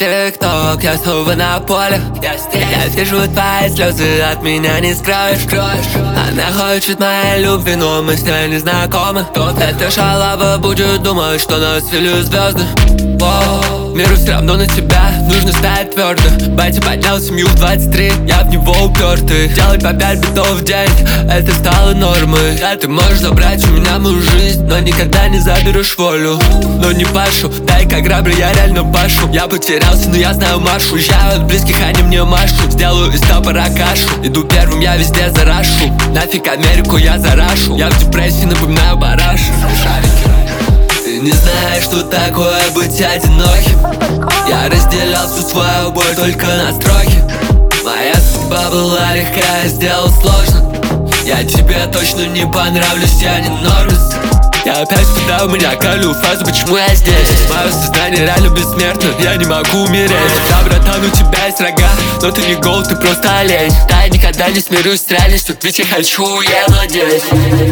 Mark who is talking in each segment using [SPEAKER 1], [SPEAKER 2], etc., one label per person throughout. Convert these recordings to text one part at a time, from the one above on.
[SPEAKER 1] Тик-ток, я снова на поле. Я вижу твои слезы, от меня не скроешь. Она хочет моей любви, но мы с ней не знакомы. Эта шалава будет думать, что нас вели звезды. Миру все равно на тебя, нужно стать твердо. Батя поднял семью в 23, я в него упертый. Делать по 5 битов в день, это стало нормой. Да, ты можешь забрать у меня мою жизнь, но никогда не заберешь волю. Но не пашу, дай как грабли, я реально пашу. Я потерялся, но я знаю маршу. Уезжаю от близких, они мне машут. Сделаю из топора кашу, иду первым, я везде зарашу. Нафиг Америку, я зарашу. Я в депрессии, напоминаю барашу. Ты не знаешь, что такое быть одиноким. Я разделял всю свою боль только на строке. Моя судьба была легкая, сделал сложно. Я тебе точно не понравлюсь, я не нормис. Я опять впадаю в маниакальную фазу, почему я здесь? Мое сознание реально бессмертно, я не могу умереть. Да, братан, у тебя есть рога, но ты не гол, ты просто олень. Да, я никогда не смирюсь с реальностью, ведь я хочу, я владеть.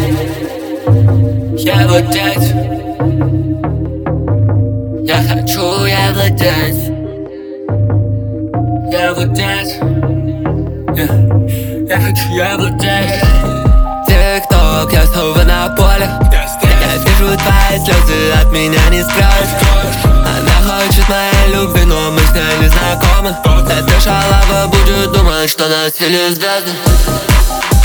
[SPEAKER 1] Я владеть. Я хочу, я владеть. Я владеть. Я хочу, я владеть. Тик-ток, я снова на поле. Я вижу твои слезы, от меня не скроешь. Она хочет моей любви, но мы с ней не знакомы. Эта шалава будет думать, что нас вели звезды.